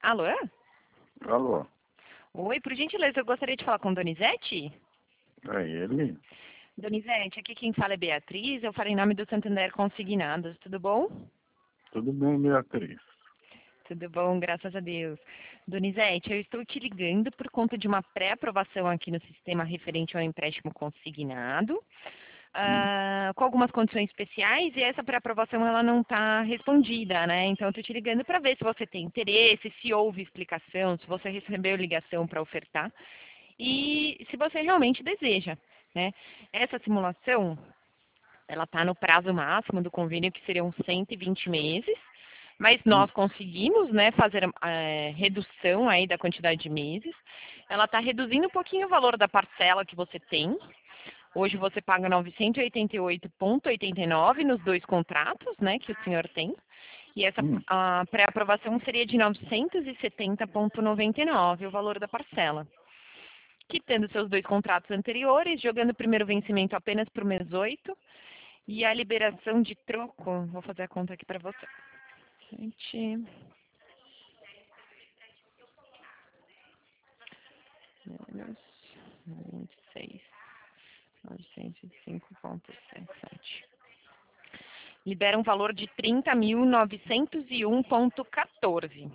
Alô? Alô, Oi, por gentileza, eu gostaria de falar com Donizete. é ele? Donizete, aqui quem fala é Beatriz, eu falo em nome do Santander Consignados, tudo bom? Tudo bem, Beatriz? Tudo bom, graças a Deus. Donizete, eu estou te ligando por conta de uma pré-aprovação aqui no sistema referente ao empréstimo consignado, Hum, com algumas condições especiais, e essa pré-aprovação ela não está respondida, né? Então, eu estou te ligando para ver se você tem interesse, se houve explicação, se você recebeu ligação para ofertar, e se você realmente deseja, né? Essa simulação, ela está no prazo máximo do convênio, que seriam 120 meses, mas hum, nós conseguimos, né, fazer redução aí da quantidade de meses. Ela está reduzindo um pouquinho o valor da parcela que você tem. Hoje você paga 988,89 nos dois contratos, né, que o senhor tem. E essa hum. a pré-aprovação seria de 970,99 o valor da parcela. Quitando seus dois contratos anteriores, jogando o primeiro vencimento apenas para o mês 8 e a liberação de troco, vou fazer a conta aqui para você. 20 menos 26, 905,77. Libera um valor de 30.901,14.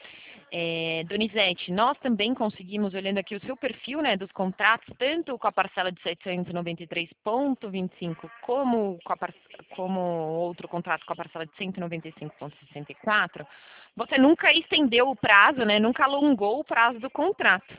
Donizete, nós também conseguimos, olhando aqui o seu perfil, né, dos contratos, tanto com a parcela de 793,25 como outro contrato com a parcela de 195,64, você nunca estendeu o prazo, né, nunca alongou o prazo do contrato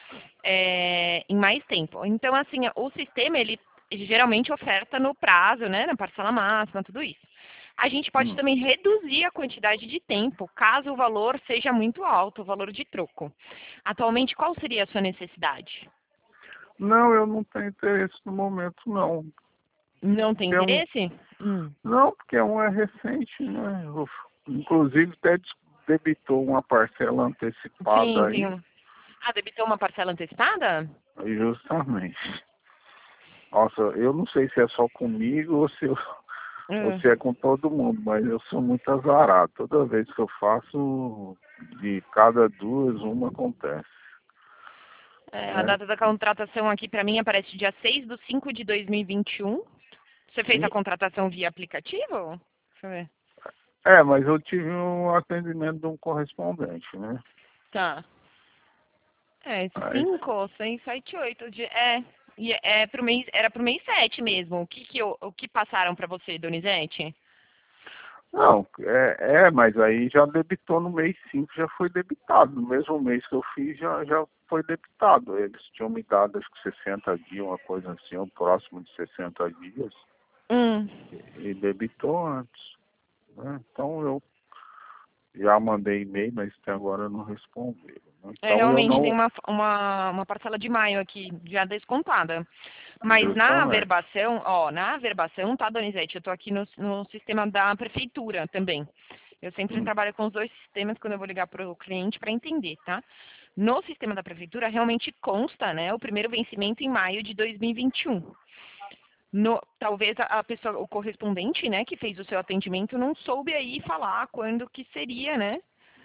em mais tempo. Então, assim, o sistema, ele geralmente oferta no prazo, né, na parcela máxima, tudo isso. A gente pode hum. também reduzir a quantidade de tempo, caso o valor seja muito alto, o valor de troco. Atualmente, qual seria a sua necessidade? Não, eu não tenho interesse no momento, não. Não tem Porque interesse? não, porque um é recente, né? Inclusive, até debitou uma parcela antecipada Sim, tem aí, um. Ah, debitou uma parcela antecipada? justamente. Nossa, eu não sei se é só comigo ou Hum. se é com todo mundo, mas eu sou muito azarado. Toda vez que eu faço, de cada duas, uma acontece. A Né? data da contratação aqui para mim aparece dia 6/5/2021. Você fez a Sim. contratação via aplicativo? Deixa eu ver. Mas eu tive um atendimento de um correspondente, né? Tá. Mas, 5, 6, 7, 8. E é pro mês, era pro mês 7 mesmo. O que passaram para você, Donizete? não, mas aí já debitou no mês 5, já foi debitado. No mesmo mês que eu fiz, já foi debitado. Eles tinham me dado, acho que 60 dias, uma coisa assim, ou próximo de 60 dias, Hum. e debitou antes. Né? Então eu já mandei e-mail, mas até agora não responderam. Né? Então eu Realmente tem não, uma parcela de maio aqui, já descontada. Mas na justamente. averbação, na averbação, tá, Donizete? Eu estou aqui no sistema da prefeitura também. Eu sempre Hum, trabalho com os dois sistemas quando eu vou ligar para o cliente para entender, tá? No sistema da prefeitura, realmente consta, né, o primeiro vencimento em maio de 2021. Talvez a pessoa, o correspondente, né, que fez o seu atendimento, não soube aí falar quando que seria, né,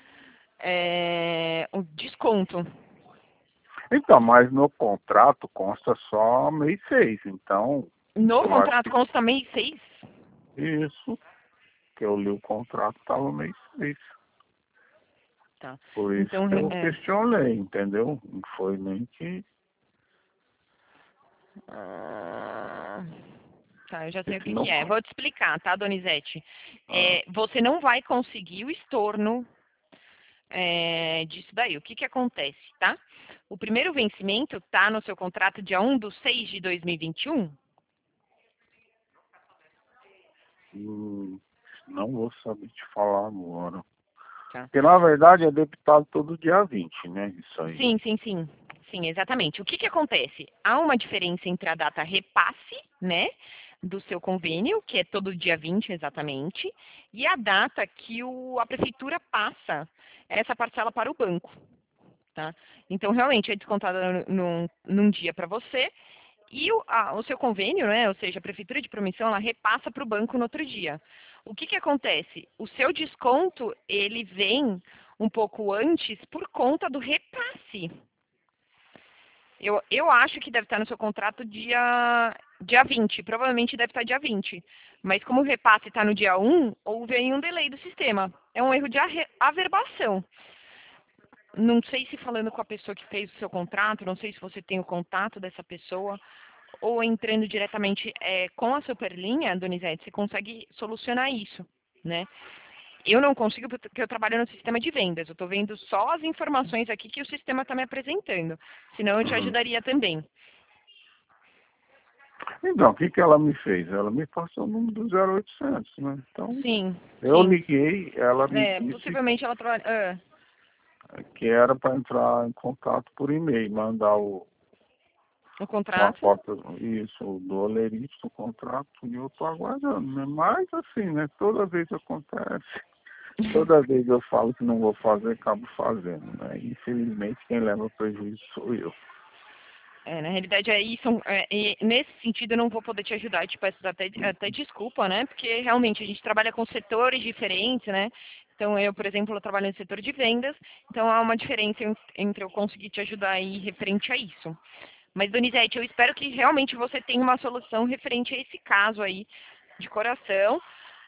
o desconto. Então, mas no contrato consta só mês 6. Então, No eu acho contrato que consta mês 6. isso, que eu li o contrato, estava mês 6. Tá. Por isso Então, que eu questionei, entendeu? Não foi nem que. ah, tá, eu já sei o Esse que não. que é. Vou te explicar, tá, Donizete? Ah, Você não vai conseguir o estorno disso daí. O que que acontece, tá? O primeiro vencimento tá no seu contrato dia 1/6/2021. hum, não vou saber te falar agora. Tá. Porque na verdade é debitado todo dia 20, né? Isso aí. Sim, sim, sim. Sim, exatamente. O que que acontece? Há uma diferença entre a data repasse, né, do seu convênio, que é todo dia 20 exatamente, e a data que a prefeitura passa essa parcela para o banco, tá? Então, realmente, é descontada num dia para você, e o seu convênio, né, ou seja, a prefeitura de Promissão, ela repassa para o banco no outro dia. O que que acontece? O seu desconto, ele vem um pouco antes por conta do repasse. Eu acho que deve estar no seu contrato dia 20, provavelmente deve estar dia 20. Mas como o repasse está no dia 1, houve aí um delay do sistema. É um erro de averbação. Não sei se falando com a pessoa que fez o seu contrato, não sei se você tem o contato dessa pessoa, ou entrando diretamente com a Superlinha, Donizete, você consegue solucionar isso, né? Eu não consigo porque eu trabalho no sistema de vendas. Eu estou vendo só as informações aqui que o sistema está me apresentando. Senão eu te ajudaria também. Então, o que ela me fez? Ela me passou o número do 0800, né? Então, Sim. eu Sim. liguei, ela me disse Possivelmente ela trabalha... que era para entrar em contato por e-mail, mandar o uma contrato? cópia, isso, do olerite do contrato, e eu estou aguardando, né? Mas assim, né? Toda vez acontece, toda vez eu falo que não vou fazer, acabo fazendo, né? Infelizmente, quem leva prejuízo sou eu. Na realidade, nesse sentido, eu não vou poder te ajudar, te peço até desculpa, né? Porque realmente a gente trabalha com setores diferentes, né? Então, eu, por exemplo, eu trabalho no setor de vendas, então há uma diferença entre eu conseguir te ajudar aí referente a isso. Mas, Donizete, eu espero que realmente você tenha uma solução referente a esse caso aí, de coração.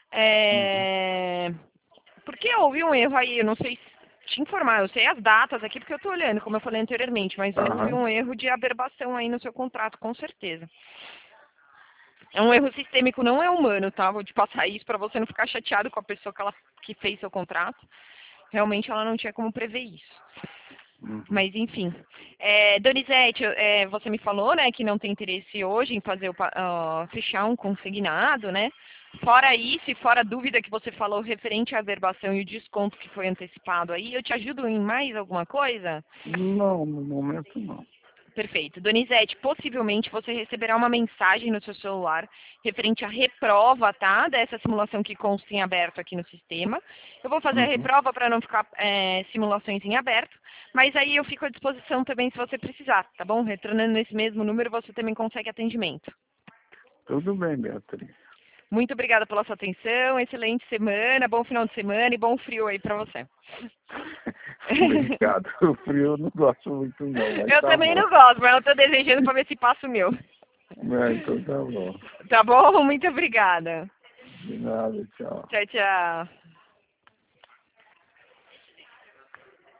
Porque houve um erro aí, eu não sei te informar, eu sei as datas aqui porque eu estou olhando, como eu falei anteriormente, mas houve um erro de aberbação aí no seu contrato, com certeza. É um erro sistêmico, não é humano, tá? Vou te passar isso para você não ficar chateado com a pessoa que fez seu contrato. Realmente ela não tinha como prever isso. Mas, enfim. Donizete, você me falou, né, que não tem interesse hoje em fazer fechar um consignado, né? Fora isso e fora a dúvida que você falou referente à averbação e o desconto que foi antecipado aí, eu te ajudo em mais alguma coisa? Não, no momento não. Perfeito. Donizete, possivelmente você receberá uma mensagem no seu celular referente à reprova, tá? Dessa simulação que consta em aberto aqui no sistema. Eu vou fazer a reprova para não ficar simulações em aberto, mas aí eu fico à disposição também se você precisar, tá bom? Retornando nesse mesmo número, você também consegue atendimento. Tudo bem, Beatriz. Muito obrigada pela sua atenção, excelente semana, bom final de semana e bom frio aí para você. Obrigado. O frio eu não gosto muito não. Eu também não gosto, mas eu estou desejando para ver se passa o meu. Então tá bom. Tá bom? Muito obrigada. De nada, tchau. Tchau, tchau.